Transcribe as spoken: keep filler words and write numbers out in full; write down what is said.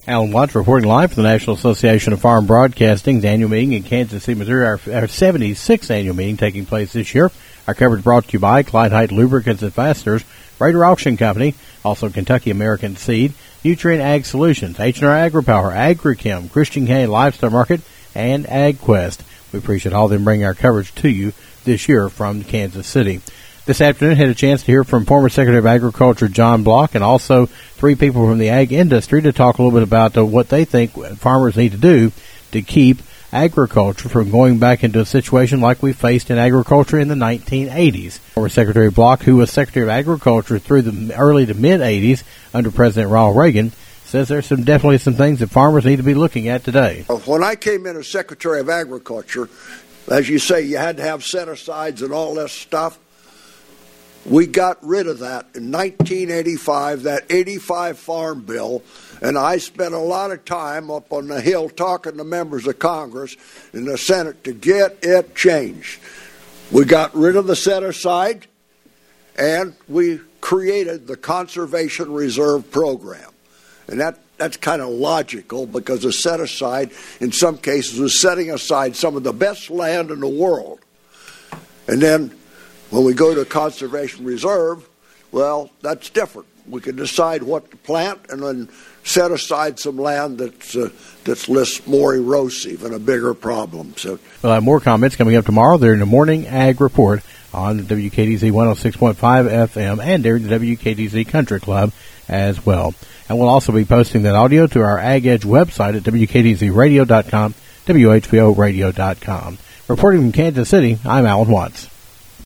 Alan Watts reporting live from the National Association of Farm Broadcasting's annual meeting in Kansas City, Missouri, our, our seventy-sixth annual meeting taking place this year. Our coverage brought to you by Clyde Height Lubricants and Fasteners, Raider Auction Company, also Kentucky American Seed, Nutrient Ag Solutions, H and R AgriPower, AgriChem, Christian K Livestock Market, and AgQuest. We appreciate all of them bringing our coverage to you this year from Kansas City. This afternoon, had a chance to hear from former Secretary of Agriculture John Block and also three people from the ag industry to talk a little bit about uh, what they think farmers need to do to keep agriculture from going back into a situation like we faced in agriculture in the nineteen eighties. Former Secretary Block, who was Secretary of Agriculture through the early to mid-eighties under President Ronald Reagan, says there's some definitely some things that farmers need to be looking at today. When I came in as Secretary of Agriculture, as you say, you had to have set-asides and all this stuff. We got rid of that in nineteen eighty-five, that eighty-five Farm Bill, and I spent a lot of time up on the Hill talking to members of Congress and the Senate to get it changed. We got rid of the set-aside, and we created the Conservation Reserve Program. And that, that's kind of logical because the set-aside, in some cases, was setting aside some of the best land in the world. And then when we go to Conservation Reserve, well, that's different. We can decide what to plant and then set aside some land that's uh, that's less more erosive and a bigger problem. So we'll have more comments coming up tomorrow. They're in the Morning Ag Report on W K D Z one oh six point five F M and during the W K D Z Country Club as well. And we'll also be posting that audio to our Ag Edge website at W K D Z radio dot com, W H B O radio dot com. Reporting from Kansas City, I'm Alan Watts.